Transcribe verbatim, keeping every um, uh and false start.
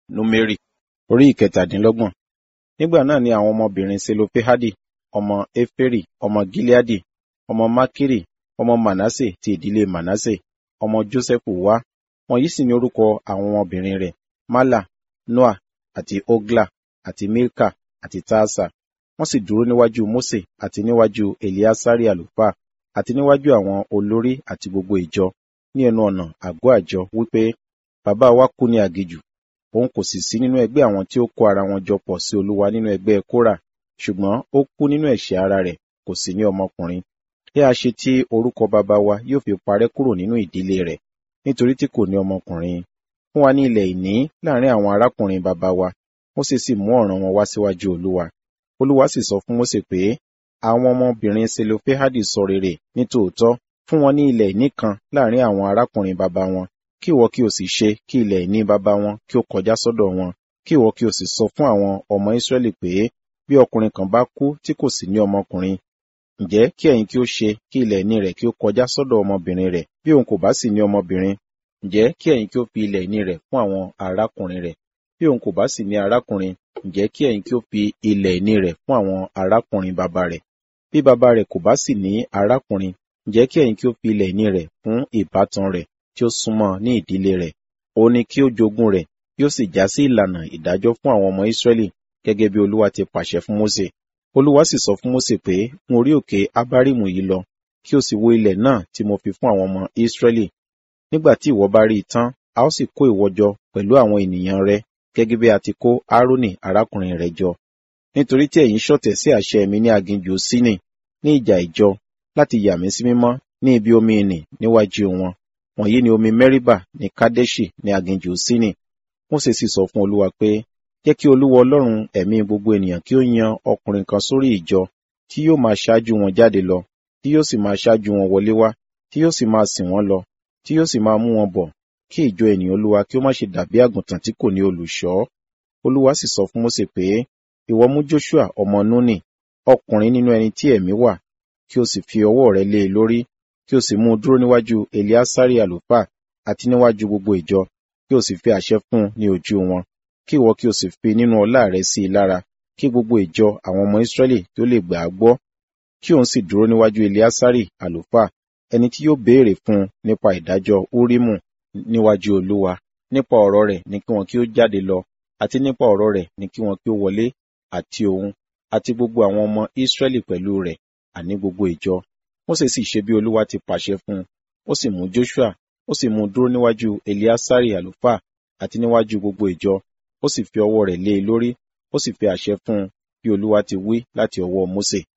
Númérì orí ìkẹtàdínlọ́gbọ̀n. Nígbà náà ni àwọn ọmọbìnrin Selofehadi, ọmọ Eferi, ọmọ Gileadi, ọmọ Makiri, ọmọ Manase ti ìdílé Manase, ọmọ Josẹfu wá. Wọ̀nyí sì ni orúkọ àwọn ọmọbìnrin rẹ̀: Mala, Noa, àti Ogla, àti Milka, àti Taasa. Wọ́n sì dúró níwájú Mose àti níwájú Eleasari àlùfáà, àti níwájú àwọn olórí àti gbogbo ìjọ ní ẹnu ọ̀nà àgọ́ àjọ, wípé, bàbá wa kú ní aginjù, òun kò sì sí nínú ẹgbẹ́ àwọn tí ó kó ara wọn jọ pọ̀ sí Olúwa nínú ẹgbẹ́ Kórà, ṣùgbọ́n ó kú nínú ẹ̀ṣẹ̀ ara rẹ̀, kò sì ní ọmọkùnrin. Bí a ṣe tí orúkọ bàbá wa yóò fi parẹ́ kúrò nínú ìdílé rẹ̀, nítorí tí kò ní ọmọkùnrin. Fún wa ní ilẹ̀ ìní láàrin àwọn arákùnrin bàbá wa. Mósè sì mú ọ̀ràn wọn wá síwájú Olúwa. Olúwa sì sọ fún Mósè pé, àwọn ọmọbìnrin Selofehadi sọ rere ní tòótọ́. Fún wọn ní ilẹ̀ ìní kan láàrin àwọn arákùnrin bàbá wọn, kí ìwọ kí o sì ṣe kí ilẹ̀ ìní bàbá wọn kí ó kọjá sọ́dọ̀ wọn. Kí ìwọ kí o sì sọ fún àwọn ọmọ Israẹli pé, bí ọkùnrin kan bá kú tí kò sì ní ọmọkùnrin, ǹjẹ́ kí ẹ̀yin kí ó ṣe kí ilẹ̀ ìní rẹ̀ kí ó kọjá sọ́dọ̀ ọmọbìnrin rẹ̀. Bí òun kò bá sì ní ọmọbìnrin, ǹjẹ́ kí ẹ̀yin kí ó fi ilẹ̀ ìní rẹ̀ fún àwọn arákùnrin rẹ̀. Bí òun kò bá sì ní arákùnrin, ǹjẹ́ kí ẹ̀yin kí ó fi ilẹ̀ ìní rẹ̀ fún àwọn arákùnrin bàbá rẹ̀. Bí bàbá rẹ̀ kò bá sì ní arákùnrin, ǹjẹ́ kí ẹ̀yin kí ó fi ilẹ̀ ìní rẹ̀ fún ìbátan rẹ̀ tí ó súnmọ́ ní ìdílé rẹ̀. Òun ni kí ó jogún rẹ̀, yóò sì já sí ìlànà ìdájọ́ fún àwọn ọmọ Israẹli, gẹ́gẹ́ bí Olúwa ti pàṣẹ fún Mósè. Olúwa sì sọ fún Mósè pé, gun orí òkè Abarimu yìí lọ, kí o sì wo ilẹ̀ náà tí mo fi fún àwọn ọmọ Israẹli. Nígbà tí ìwọ bá rí i tán, a ó sì kó ìwọ jọ pẹ̀lú àwọn ènìyàn rẹ, gẹ́gẹ́ bí a ti kó Aaroni arákùnrin rẹ̀ jọ. Nítorí tí ẹ̀yin ṣọ̀tẹ̀ sí àṣẹ mi ní aginjù Sínì, ní ìjà ìjọ, láti yà mí sí mímọ́ ní ibi omi ìnì níwájú wọn. Wọ̀nyí ni omi Mẹ́ríbà ní Kadeshi ní aginjù Sínì. Mósè sì sọ fún Olúwa pé, jẹ́ kí Olúwa Ọlọ́run ẹ̀mí gbogbo ènìyàn kí ó yan ọkùnrin kan sórí ìjọ, tí yóò máa ṣáájú wọn jáde lọ, tí yóò sì máa ṣáájú wọn wọlé wá, tí yóò sì máa sìn wọ́n lọ, tí yóò sì máa mú wọn bọ̀, kí ìjọ ènìyàn Olúwa kí ó má ṣe dàbí àgùntàn tí kò ní olùṣọ́. Olúwa sì sọ fún Mósè pé, ìwọ mú Joshua ọmọ Núnì, ọkùnrin nínú ẹni tí ẹ̀mí wà, kí o sì fi ọwọ́ rẹ lé e lórí, kí o sì mú un dúró níwájú Eleasari àlùfáà àti níwájú gbogbo ìjọ, kí o sì fi àṣẹ fún un ní ojú wọn. Kí ìwọ kí o sì fi nínú ọlá rẹ sí i lára, kí gbogbo ìjọ àwọn ọmọ Israẹli kí ó lè gbà á gbọ́. Kí òun sì dúró níwájú Eleasari àlùfáà, ẹni tí yóò béèrè fún un nípa ìdájọ́ Úrímù níwájú Olúwa. Nípa ọ̀rọ̀ rẹ̀ ni kí wọn kí ó jáde lọ, àti nípa ọ̀rọ̀ rẹ̀ ni kí wọn kí ó wọlé, àti òun, àti gbogbo àwọn ọmọ Israẹli pẹ̀lú rẹ̀, àní gbogbo ìjọ. Mósè sì ṣe bí Olúwa ti pàṣẹ fún un. Ó sì mú Joshua, ó sì mú un dúró níwájú Eleasari àlùfáà àti níwájú gbogbo ìjọ. Ó sì fi ọwọ́ rẹ̀ lé e lórí, ó sì fi àṣẹ fún un bí Olúwa ti wí láti ọwọ́ Mósè.